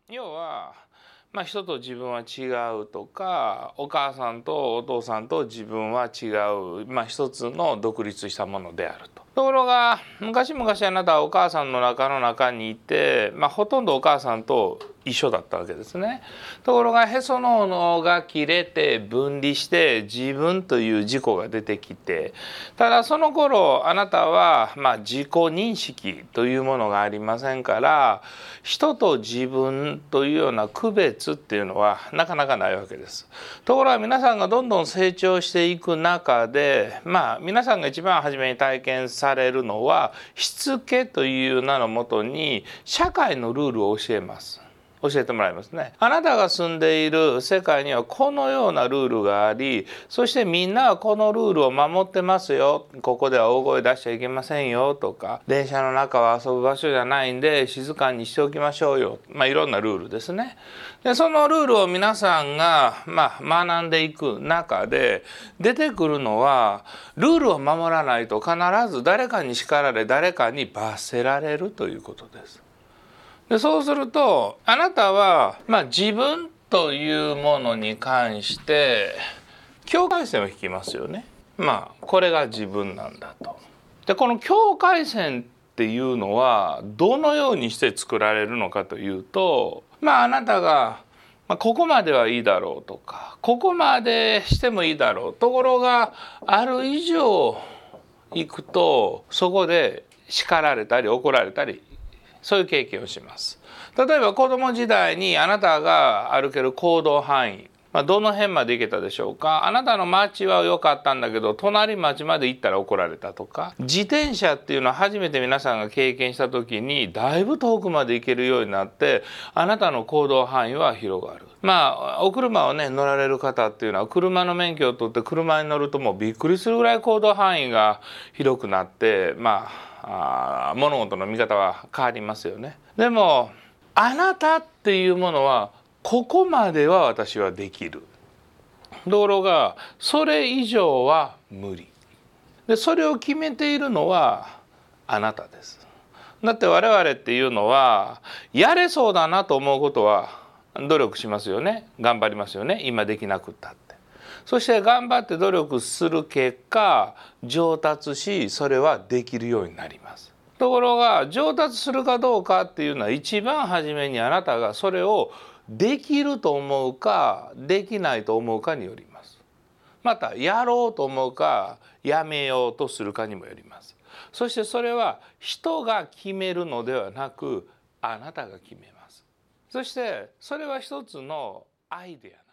要は人と自分は違うとか、お母さんとお父さんと自分は違う、一つの独立したものであると。ところが昔々あなたはお母さんの中にいて、ほとんどお母さんと一緒だったわけですね。ところがへその緒が切れて分離して自分という自己が出てきて、ただその頃あなたは自己認識というものがありませんから、人と自分というような区別っていうのはなかなかないわけです。ところが皆さんがどんどん成長していく中で、皆さんが一番初めに体験されるのはしつけという名のもとに社会のルールを教えてもらいますね。あなたが住んでいる世界にはこのようなルールがあり、そしてみんなはこのルールを守ってますよ。ここでは大声出しちゃいけませんよとか、電車の中は遊ぶ場所じゃないんで静かにしておきましょうよ。いろんなルールですね。でそのルールを皆さんが学んでいく中で出てくるのは、ルールを守らないと必ず誰かに叱られ誰かに罰せられるということです。でそうするとあなたは自分というものに関して境界線を引きますよね。これが自分なんだと。でこの境界線っていうのはどのようにして作られるのかというと、あなたがここまではいいだろうとか、ここまでしてもいいだろう、ところがある以上いくとそこで叱られたり怒られたり、そういう経験をします。例えば子供時代にあなたが歩ける行動範囲、どの辺まで行けたでしょうか。あなたの町は良かったんだけど隣町まで行ったら怒られたとか、自転車っていうのは初めて皆さんが経験した時にだいぶ遠くまで行けるようになってあなたの行動範囲は広がる。お車をね乗られる方っていうのは車の免許を取って車に乗るともうびっくりするぐらい行動範囲が広くなって物事の見方は変わりますよね。でもあなたっていうものはここまでは私はできる。ところがそれ以上は無理。でそれを決めているのはあなたです。だって我々っていうのはやれそうだなと思うことは努力しますよね。頑張りますよね。今できなくったって。そして頑張って努力する結果上達し、それはできるようになります。ところが上達するかどうかっていうのは一番初めにあなたがそれをできると思うかできないと思うかによります。またやろうと思うかやめようとするかにもよります。そしてそれは人が決めるのではなくあなたが決めます。そしてそれは一つのアイデア